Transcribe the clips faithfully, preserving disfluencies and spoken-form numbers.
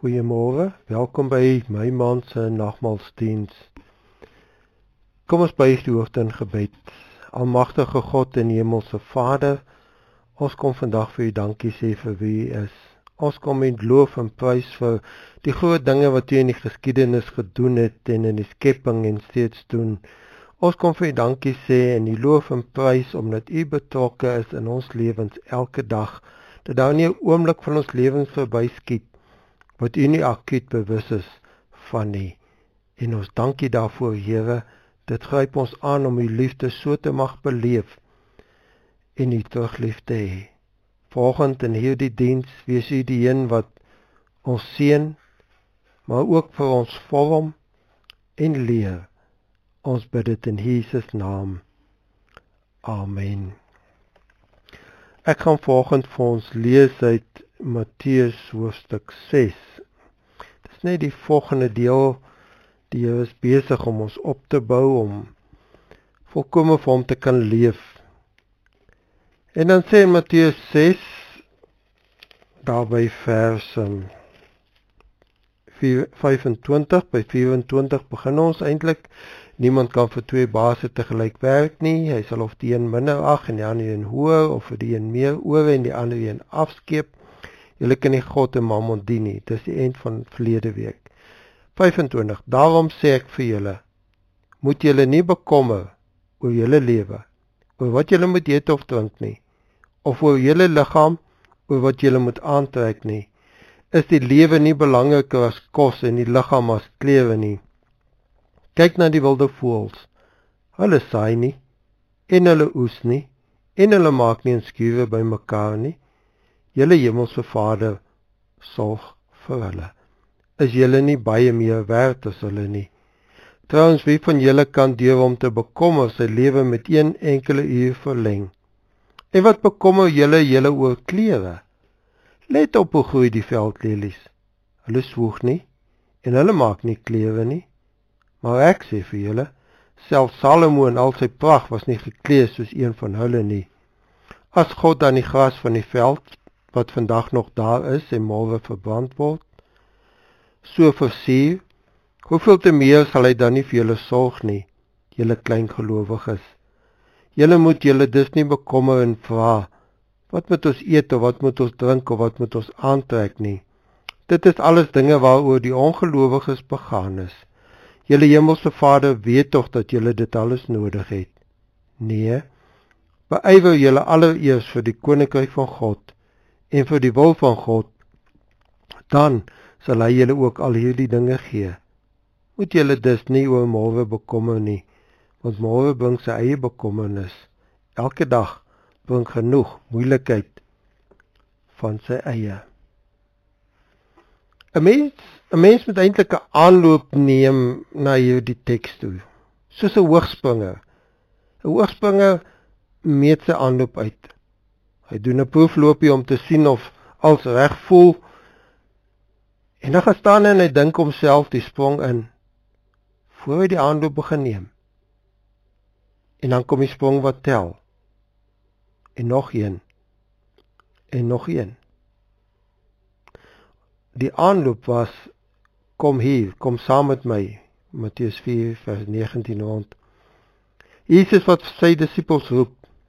Goeiemôre, welkom by my man se nagmaalsdiens. Kom ons buig die hoofde in gebed. Almagtige God en Hemelse Vader, ons kom vandag vir U dankie sê vir wie U is. Ons kom met loof en prys vir die groot dinge wat U in die geskiedenis gedoen het en in die skepping en steeds doen. Ons kom vir U dankie sê en die loof en prys omdat U betrokke is in ons lewens elke dag, dat daar nie 'n oomblik van ons lewens verbyskiet wat U nie akuut bewus is van nie. En ons dankie daarvoor, Here. Dit gryp ons aan om U liefde so te mag beleef en U teruglief te hê. Vanoggend in hierdie diens wees U die een wat ons seën, maar ook vir ons vorm en leer. Ons bid dit in Jesus naam. Amen. Ek gaan vanoggend vir ons lees uit Matteus hoofstuk ses. Dit is net die volgende deel. Die Here is besig om ons op te bou, om volkome vir hom te kan leef. En dan sê Matteus ses, daarby vers vyfentwintig, by vyfentwintig begin ons eintlik. Niemand kan vir twee baase tegelyk werk nie. Hy sal of die een minder ag en die ander een hoër, of vir die een meer oor en die ander een afskeep. Julle kan nie God en Mammon dien nie. Dit is die eind van verlede week. vyfentwintig. Daarom sê ek vir julle, moet julle nie bekommer oor julle lewe, oor wat julle moet eet of drink nie, of oor julle liggaam, oor wat julle moet aantrek nie. Is die lewe nie belangriker as kos en die liggaam as klere nie? Kyk na die wilde voëls. Hulle saai nie, en hulle oes nie, en hulle maak nie 'n skuwe bymekaar nie. Julle hemelse Vader sorg vir hulle. Is julle nie baie meer werd as hulle nie? Trouwens, wie van julle kan deur om te bekommer sy lewe met een enkele uur verleng? En wat bekommer julle julle oor klere? Let op hoe groei die veldlelies. Hulle swoeg nie, en hulle maak nie klere nie. Maar ek sê vir julle, selfs Salomo in al sy pragt was nie geklee soos een van hulle nie. As God dan die gras van die veld, wat vandag nog daar is en môre verbrand word, so versier, hoeveel te meer sal hy dan nie vir julle sorg nie, julle klein gelowiges. Julle moet julle dus nie bekommer en vra, wat moet ons eet of wat moet ons drink of wat moet ons aantrek nie. Dit is alles dinge waaroor die ongelowiges begaan is. Julle hemelse Vader weet tog dat julle dit alles nodig het. Nee, beywer julle allereers vir die koninkryk van God en vir die wil van God, dan sal hy julle ook al hierdie dinge gee. Moet julle dus nie oor môre bekommer nie, want môre bring sy eie bekommernis. Elke dag bring genoeg moeilikheid van sy eie. 'n Mens, 'n mens moet eintlik 'n aanloop neem na hierdie teks toe, soos 'n hoogspringer. 'n Hoogspringer meet sy aanloop uit. Hy doen 'n proefloopie om te sien of alles reg voel. En dan gaan staan en hy dink homself die sprong in, voor hy die aanloop begin neem. En dan kom die sprong wat tel. En nog een. En nog een. Die aanloop was, kom hier, kom saam met my, Matteus vier vers negentien rond. Jesus wat sy disippels roep,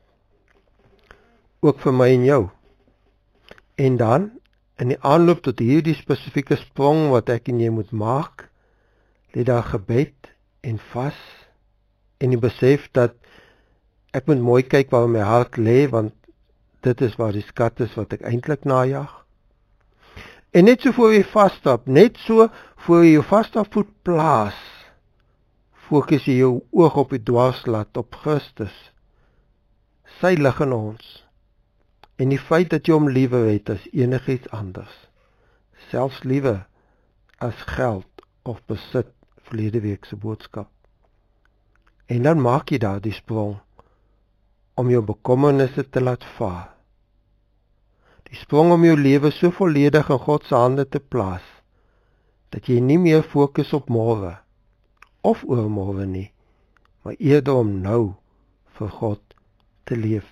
ook vir my en jou. En dan, in die aanloop tot hierdie spesifieke sprong wat ek en jy moet maak, lê daar gebed en vas, en die besef dat ek moet mooi kyk waar my hart lê, want dit is waar die skat is wat ek eintlik najag. En net so voor jy vasstap, net so voor jy jou vasstapvoet plaas, fokus jy jou oog op die dwarslat, op Christus. Sy lig in ons. En die feit dat jy hom liewer het as enigiets anders, selfs liewer as geld of besit, verlede week se boodskap. En dan maak jy daar die sprong om jou bekommernisse te laat vaar. Die sprong om jou lewe so volledig in God se hande te plaas, dat jy nie meer fokus op môre of oormôre nie, maar eerder om nou vir God te leef.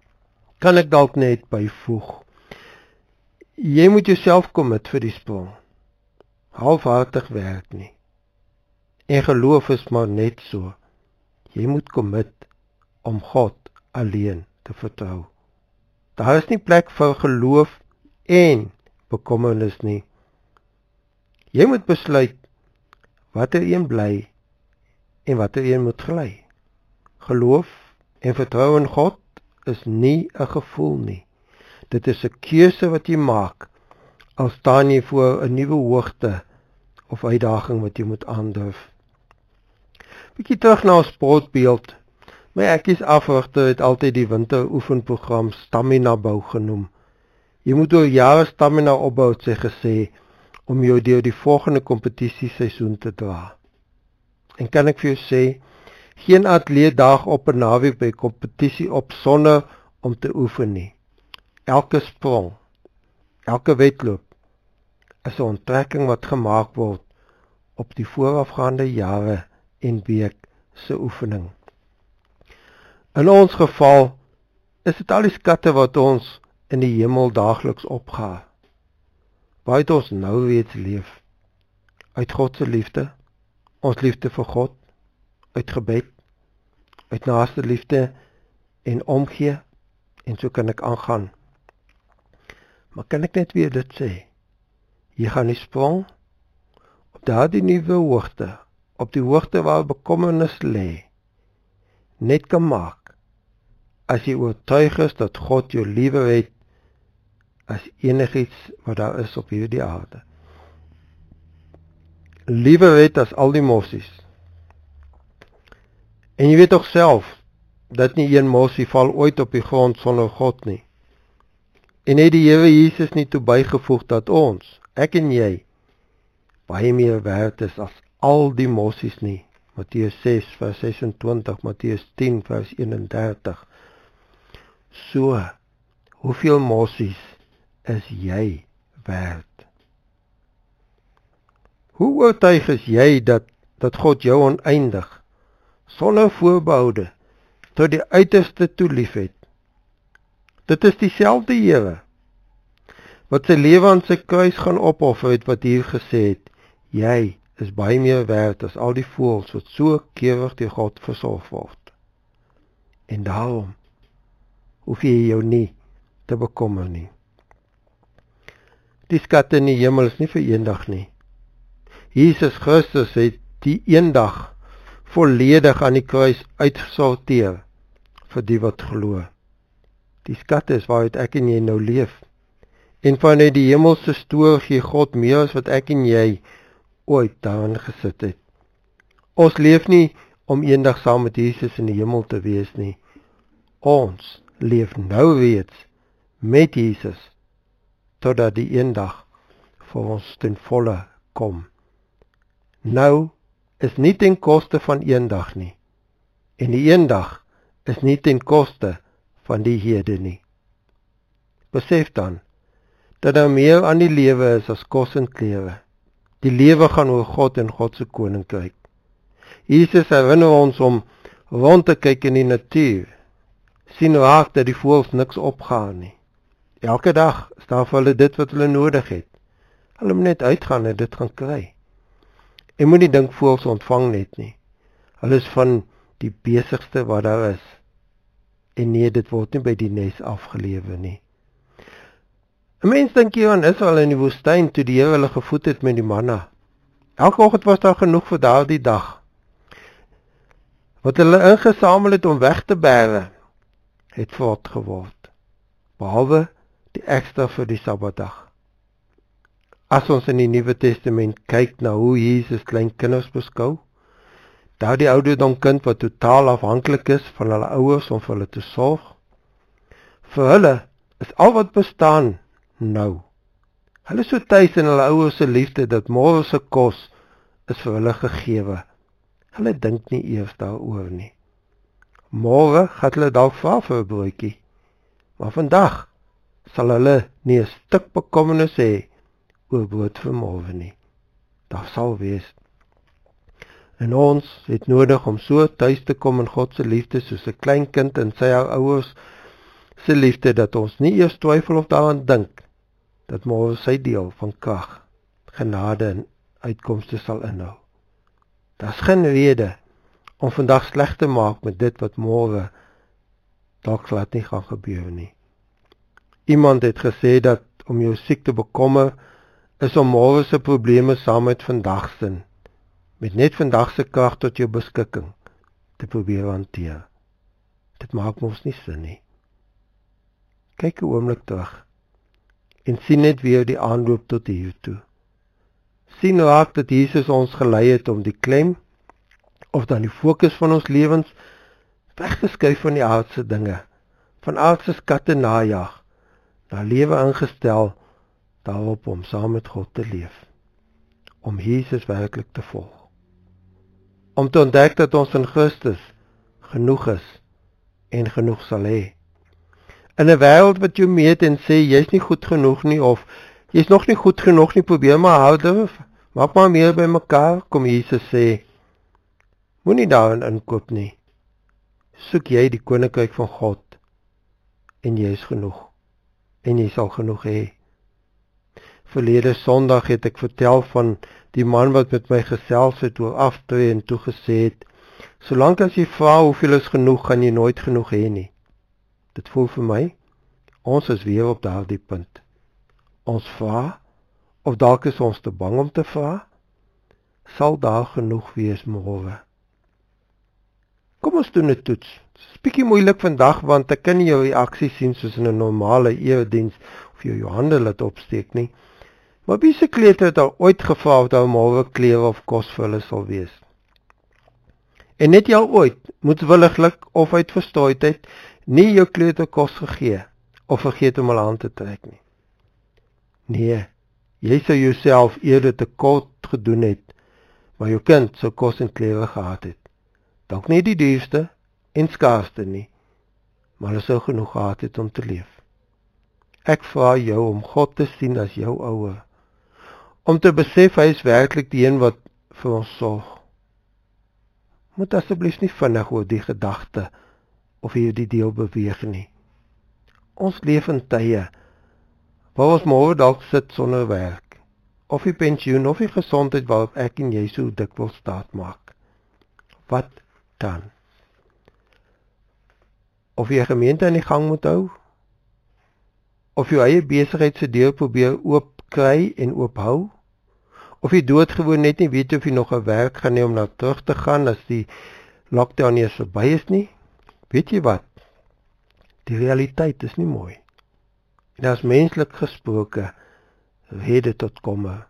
Kan ek dalk net byvoeg, jy moet jouself commit vir die sprong. halfhartig werk nie. En geloof is maar net so. Jy moet commit om God alleen te vertrou. Daar is nie plek vir geloof en bekommernis nie. Jy moet besluit watter een bly en watter een moet gly. Geloof en vertrou in God is nie 'n gevoel nie. Dit is 'n keuse wat jy maak al staan jy voor 'n nuwe hoogte of uitdaging wat jy moet aandurf. Bietjie terug na ons sportbeeld. My ekkies afrigter het altyd die winteroefenprogram Stamina Bou genoem. Jy moet oor jare stamina opbou, het sy gesê, om jou deur die volgende kompetisieseisoen te dra. En kan ek vir jou sê, geen atleet daag op 'n naweek by kompetisie op sonder om te oefen nie. Elke sprong, elke wedloop is 'n onttrekking wat gemaak word op die voorafgaande jare en week se oefening. In ons geval is dit al die skatte wat ons in die hemel daagliks opgaar. Waaruit ons nou reeds leef. Uit God se liefde, ons liefde vir God, uit gebed, uit naaste liefde en omgee, en so kan ek aangaan. Maar kan ek net weer dit sê? Jy gaan die sprong op daardie nuwe hoogte, op die hoogte waar bekommernis lê, net kan maak as jy oortuig is dat God jou liewer het as enigiets wat daar is op hierdie aarde. Liewer het as al die mossies. En jy weet toch self dat nie een mossie val ooit op die grond sonder God nie. En het die Here Jesus nie toe bygevoeg dat ons, ek en jy, baie meer werd is as al die mossies nie. Matteus ses vers sesentwintig, Matteus tien vers eenendertig. So, hoeveel mossies is jy werd? Hoe oortuig is jy dat, dat God jou oneindig, sonder voorbehoude, tot die uiterste toe lief het? Dit is dieselfde Here, wat sy lewe aan sy kruis gaan opoffer het, wat hier gesê het, jy is baie meer werd as al die voëls wat so keurig deur God versorg word. En daarom hoef jy jou nie te bekommer nie. Die skatte in die hemel is nie vir eendag nie. Jesus Christus het die eendag volledig aan die kruis uitgesorteer vir die wat glo. Die skatte is waaruit ek en jy nou leef. En vanuit die hemelse stoor gee God meer as wat ek en jy ooit daarin gesit het. Ons leef nie om eendag saam met Jesus in die hemel te wees nie. Ons leef nou reeds met Jesus, totdat die eendag vir ons ten volle kom. Nou is nie ten koste van eendag nie, en die eendag is nie ten koste van die hede nie. Besef dan, dat daar meer aan die lewe is as kos en klere. Die lewe gaan oor God en God se koninkryk. Jesus herinner ons om rond te kyk in die natuur, sien raak dat die voëls niks opgaan nie. Elke dag staan vir hulle dit wat hulle nodig het. Hulle moet net uitgaan en dit gaan kry. En moet nie dink voëls ontvang net nie. Hulle is van die besigste wat daar is. En nee, dit word nie by die nes afgelewe nie. 'n Mens dink hier aan Israel in die woestyn toe die Here hulle gevoed het met die manna. Elke oggend was daar genoeg vir daardie dag. Wat hulle ingesamel het om weg te bære, het voort geword. Behalwe die ekstra vir die Sabbatdag. As ons in die Nuwe Testament kyk na hoe Jesus klein kinders beskou, daardie ouderdom kind wat totaal afhanklik is van hulle ouers om vir hulle te sorg, vir hulle is al wat bestaan nou. Hulle is so tuis in hulle ouers se liefde dat môre se kos is vir hulle gegewe. Hulle dink nie eers daaroor nie. Môre gaan hulle dalk vra vir 'n broodjie, maar vandag sal hulle nie 'n stuk bekommernis hê oor brood vir môre nie. Daar sal wees. En ons het nodig om so tuis te kom in God se liefde soos 'n klein kind in sy ouers se liefde, dat ons nie eers twyfel of daaraan dink dat môre sy deel van krag, genade en uitkomste sal inhou. Daar's geen rede om vandag sleg te maak met dit wat môre dalk glad nie gaan gebeur nie. Iemand het gesê dat om jou siek te bekommer is om môre se probleme saam met vandag se, met net vandag se krag tot jou beskikking te probeer hanteer. Dit maak mos nie sin nie. Kyk 'n oomblik terug en sien net weer die aanloop tot hier toe. Sien raak dat Jesus ons gelei het om die klem of dan die fokus van ons lewens weg te skuif van die aardse dinge, van aardse skatte najag, na lewe ingestel daarop om saam met God te leef, om Jesus werklik te volg, om te ontdek dat ons in Christus genoeg is en genoeg sal hê. In 'n wêreld wat jou meet en sê jy's nie goed genoeg nie of jy's nog nie goed genoeg nie, probeer maar harder, maak maar meer by mekaar, kom Jesus sê, moenie daarin inkoop nie. Soek jy die koninkryk van God en jy is genoeg en jy sal genoeg hê. Verlede Sondag het ek vertel van die man wat met my gesels het oor aftree en toe gesê het, solank as jy vra hoeveel is genoeg, gaan jy nooit genoeg hê nie. Dit voel vir my, ons is weer op daardie punt. Ons vra, of dalk is ons te bang om te vra, sal daar genoeg wees môre. Kom ons doen 'n toets. Dit is bietjie moeilik vandag, want ek kan nie jou reaksie sien soos in 'n normale erediens of jy jou hande laat opsteek nie. Maar wie se kleuter het al ooit gevra of daar môre klere of kos vir hulle sal wees? En net jy al ooit, moedwilliglik of uit verstrooidheid, nie jou kleuter kos gegee of vergeet om hulle aan te trek nie. Nee, jy sou jouself eerder te kort gedoen het, maar jou kind sou kos en klere gehad het. Dalk nie die duurste en skaarsste nie, maar hulle sou genoeg gehad het om te leef. Ek vra jou om God te sien as jou ouer, om te besef hy is werklik die een wat vir ons sorg. Moet asseblief nie vinnig oor die gedagte of jy die deel beweeg nie. Ons leef in tye waar ons môre dalk sit sonder werk, of die pensioen of die gesondheid waarop ek en jy so dikwels staat maak. Wat dan? Of jy 'n gemeente aan die gang moet hou? Of jou eie besigheid se deur probeer oop kry en oop hou? Of jy doodgewoon net nie weet of jy nog 'n werk gaan hê om na terug te gaan as die lockdown nie verby is nie? Weet jy wat? Die realiteit is nie mooi. En as menslik gesproke, rede tot kommer.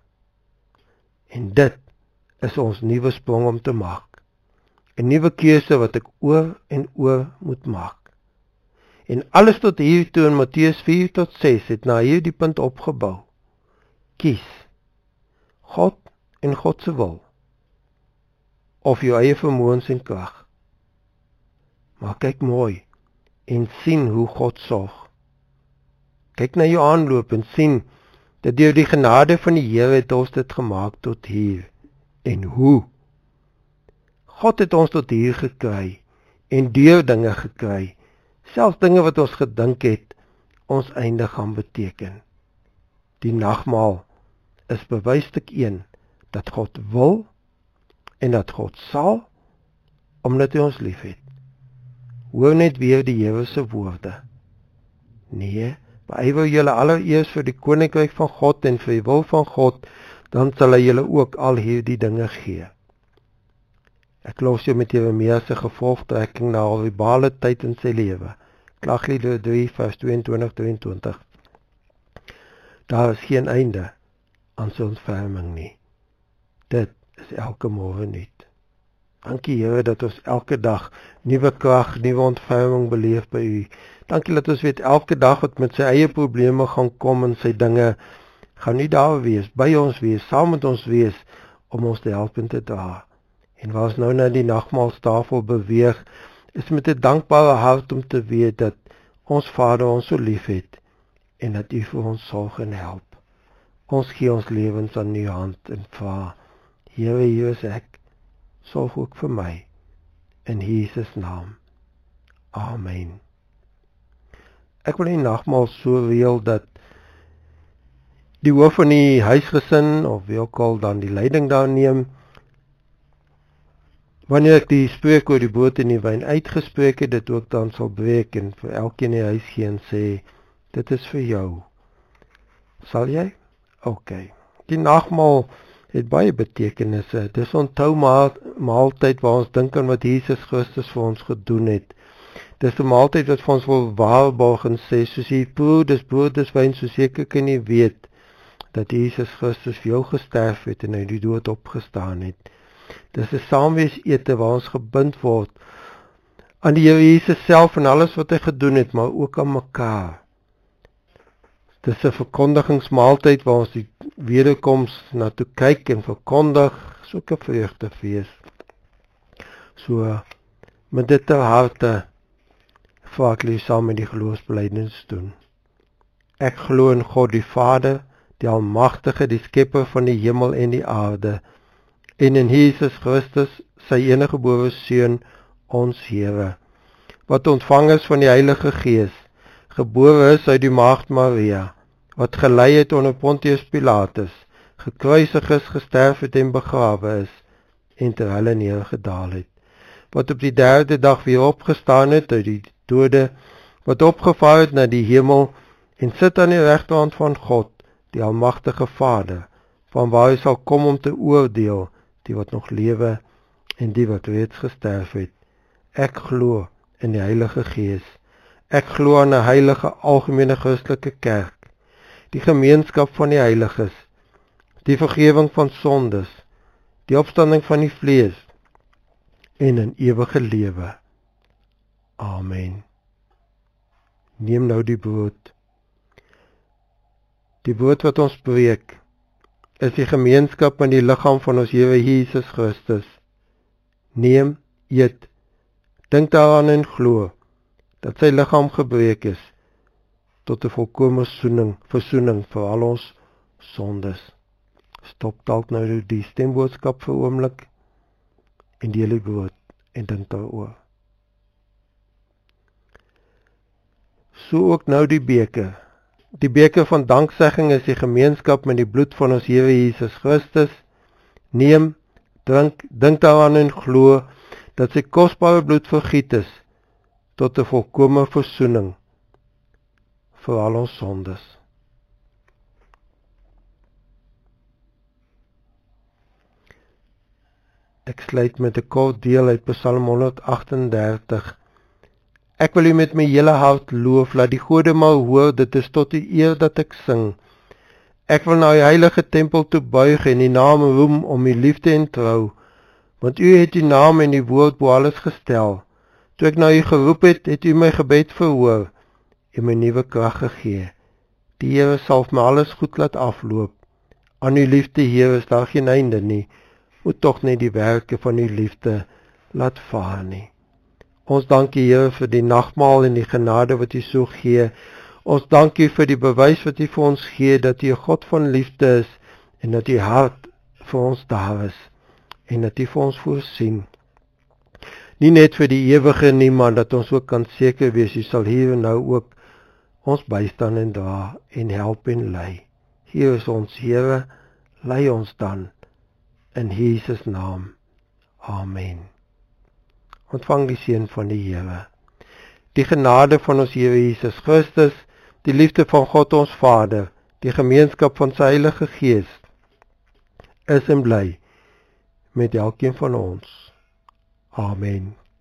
En dit is ons nuwe sprong om te maak. 'n Nuwe keuse wat ek oor en oor moet maak. En alles tot hier toe in Matteus vier tot ses het na hierdie punt opgebou. Kies God en God se wil, of jou eie vermoëns en krag. Maar kyk mooi en sien hoe God sorg. Kyk na jou aanloop en sien dat deur die genade van die Here het ons dit gemaak tot hier. En hoe? God het ons tot hier gekry en deur dinge gekry, selfs dinge wat ons gedink het ons einde gaan beteken. Die nagmaal is bewysstuk een dat God wil en dat God sal, omdat hy ons liefhet. Hoor net weer die Here se woorde. Nee, beywer julle allereers vir die koninkryk van God en vir die wil van God, dan sal hy julle ook al hierdie dinge gee. Ek los jou met Jeremia se gevolgtrekking na horribale tyd in sy lewe. Klagliedere drie vers tweeëntwintig tot drieëntwintig. Daar is geen einde aan sy ontferming nie. Dit is elke môre nuut. Dankie Here dat ons elke dag nuwe krag, nuwe ontferming beleef by U. Dankie dat ons weet elke dag wat met sy eie probleme gaan kom en sy dinge, gaan U daar wees, by ons wees, saam met ons wees, om ons te help en te dra. En waar ons nou na die nagmaaltafel beweeg, is met 'n dankbare hart om te weet dat ons Vader ons so lief het en dat U vir ons sorg en help. Ons gee ons lewens aan U hand en vra, Here, hier is ek, sorg ook vir my, in Jesus naam. Amen. Ek wil die nagmaal so reël dat die hoof van die huisgesin, of wie ook al dan die leiding daar neem, wanneer ek die spreek oor die brood en die wyn uitgespreek het, dit ook dan sal breek en vir elkeen in die huis gee en sê, dit is vir jou. Sal jy? Ok. Die nagmaal het baie betekenisse. Dis onthou maal, maaltyd waar ons dink aan wat Jesus Christus vir ons gedoen het. Dis 'n maaltyd wat vir ons wil waarborg en sê, soos die brood, dis brood, dis wyn, so seker kan jy weet, dat Jesus Christus vir jou gesterf het en uit die dood opgestaan het. Dis 'n saamwees ete waar ons gebind word aan die Here Jesus self en alles wat hy gedoen het, maar ook aan mekaar. Dis 'n verkondigingsmaaltyd waar ons die wederkoms na toe kyk en verkondig, soos 'n vreugdefees. So, met dit ter harte, vra ek julle saam met die geloofsbelijdenis doen. Ek glo in God die Vader, die Almagtige, die Skepper van die hemel en die aarde, en in Jesus Christus, sy enige gebore Seun, ons Here, wat ontvang is van die Heilige Gees, gebore is uit die Maagd Maria, wat gelei het onder Pontius Pilatus, gekruisig is, gesterf het en begrawe is, en ter helle neergedaal het, wat op die derde dag weer opgestaan het uit die dode, wat opgevaar het na die hemel, en sit aan die regterhand van God, die Almagtige Vader, van waar hy sal kom om te oordeel, die wat nog lewe, en die wat reeds gesterf het. Ek glo in die Heilige Gees. Ek glo aan 'n heilige algemene Christelike kerk, die gemeenskap van die heiliges, die vergewing van sondes, die opstanding van die vlees, en 'n ewige lewe. Amen. Neem nou die brood. Die brood wat ons breek, is die gemeenskap in die liggaam van ons Here Jesus Christus. Neem, eet, dink daaraan en glo, dat sy liggaam gebreek is, tot 'n volkome versoening, versoening vir al ons sondes. Stop dalk nou die stemboodskap vir 'n oomblik, en deel die brood, en dink daaroor. So ook nou die beker. Die beker van danksegging is die gemeenskap met die bloed van ons Here Jesus Christus. Neem, drink, dink daaraan en glo, dat sy kosbare bloed vergiet is, tot 'n volkome versoening vir al ons sondes. Ek sluit met 'n kort deel uit Psalm honderd agtendertig. Ek wil U met my hele hart loof, laat die gode maar hoor, dit is tot U eer dat ek sing. Ek wil na U heilige tempel toe buig en U naam roem om U liefde en trou, want U het U naam en U woord bo alles gestel. Toe ek na U geroep het, het U my gebed verhoor en my nuwe krag gegee. Die Here sal vir my alles goed laat afloop. Aan U liefde, Here, is daar geen einde nie. Moet tog net die werke van U liefde laat vaar nie. Ons dank U, Here, vir die nagmaal en die genade wat U so gee. Ons dank U vir die bewys wat U vir ons gee, dat U 'n God van liefde is, en dat U hart vir ons daar is, en dat U vir ons voorsien. Nie net vir die ewige nie, maar dat ons ook kan seker wees, U sal hier en nou ook ons bystaan en dra, en help en lei. Hier is ons Here, lei ons dan, in Jesus naam. Amen. Ontvang die seën van die Here. Die genade van ons Here Jesus Christus, die liefde van God ons Vader, die gemeenskap van sy Heilige Gees, is en bly met elkeen van ons. Amen.